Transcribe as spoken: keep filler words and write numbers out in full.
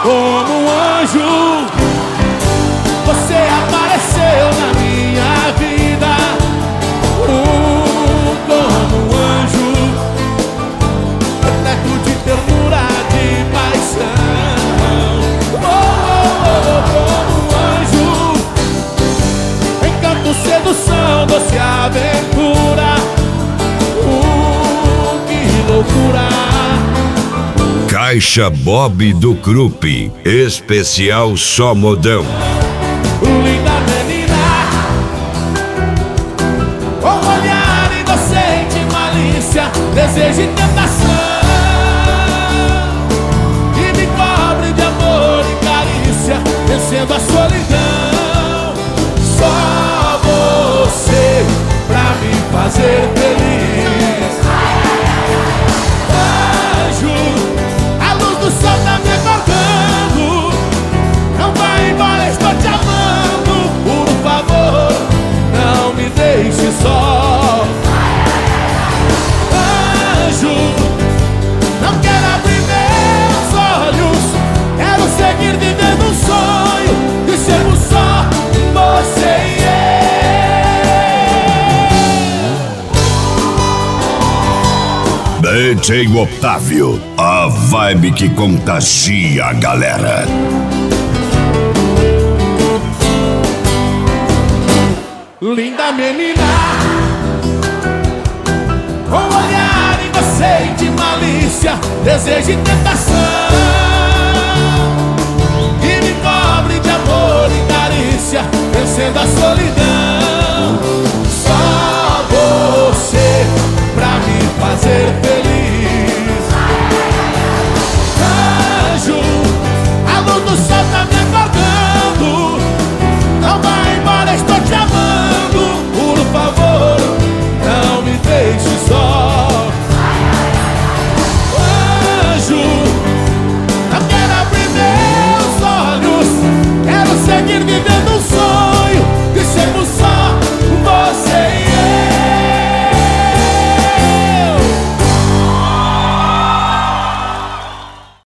como um anjo. Você apareceu na minha vida, uh, como um anjo, repleto de ternura, de paixão. Oh, oh, oh, como um anjo, encanto, sedução, doce aventura. Uh, que loucura. Caixa Bob do Krupp, especial só modão. Linda menina, com olhar inocente, malícia, desejo e tentação, e me cobre de amor e carícia, vencendo a solidão. Só você pra me fazer feliz. Anjo, a luz do sol tá me acordando. Não vai embora, estou te amando. Por favor, não me deixe só. Anjo, não quero abrir meus olhos, quero seguir vivendo um sonho de sermos só você e eu. D J Otávio, a vibe que contagia a galera. Linda menina, com olhar inocente, malícia, desejo e tentação.